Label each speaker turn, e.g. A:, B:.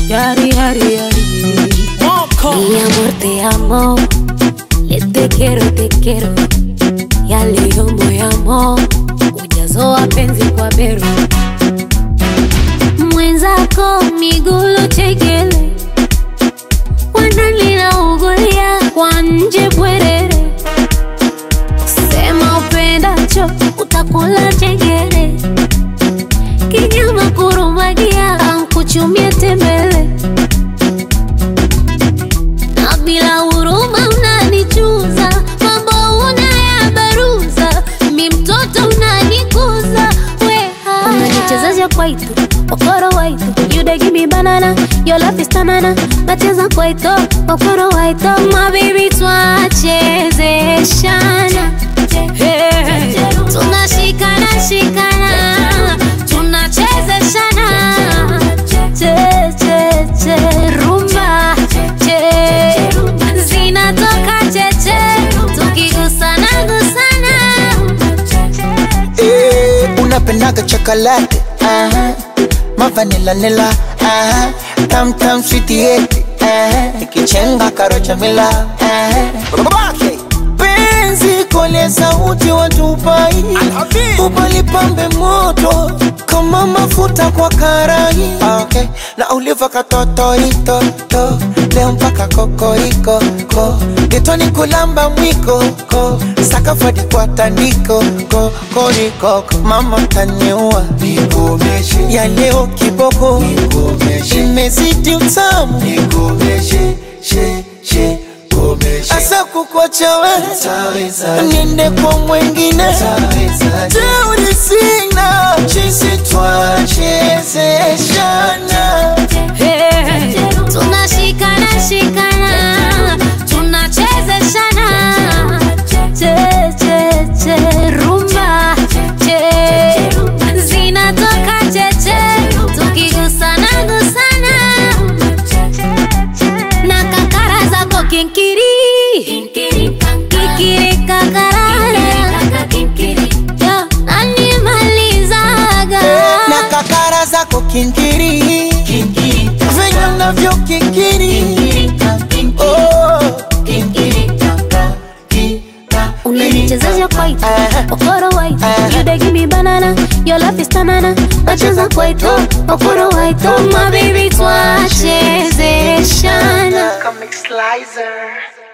A: Yari, yari, yari. Mi amor, te amo. Te quiero. Ya leo moyamo ujazo wa penzi kwa bero. Mwenzako migulu chekele, wanalina ugulia kwa nje bwerere. Sema upendacho utakula chengere, kinyama kurumagia ankuchumie tembele. Na bila huruma unanichuza, mambo unayabaruza, mi mtoto unanikuza. Weha unanichezesha kwaito, okoro waito. You dey give me banana, your love is tanana. Nacheza kwaito, okoro waito. My baby twachezeshana, hey. Tunashikana, tunachezeshana. Che, rumba, che. Zinatoka cheche, tukigusana.
B: Unapendaga chocolate, ma vanilla, tam sweetie, ikichenga karocha mila, penzi kole sauti watupai, upalipambe moto kama mafuta kwa karai. Okay, na uliva katoto ito, leo mpaka kokoriko ko. Getoni kulamba mwiko ko, sakafadi kwa tandiko kokoriko. Mama taniua, nikomeshe. Ya leo kiboko, nikomeshe. Imezidi utamu, nikomeshe, she. Asa kukwacha we, niende kwa mwengine. Teuri sina, chisi twachezeshana.
A: Hey, tunashikana, tunachezeshana. Che, rumba, che. Zinatoka cheche, tukigusana. Na kakara zako kinkiri, kikiri kakarara. Yo, animalizaga.
B: Na kakara zako kinkiri, venye unavyo kinkiri.
A: Unanichezesha kwaito, okoro waito. You dey give me banana, your love is tanana. Nacheza kwaito, okoro waito. My baby twachezeshana.
B: Comic Slicer.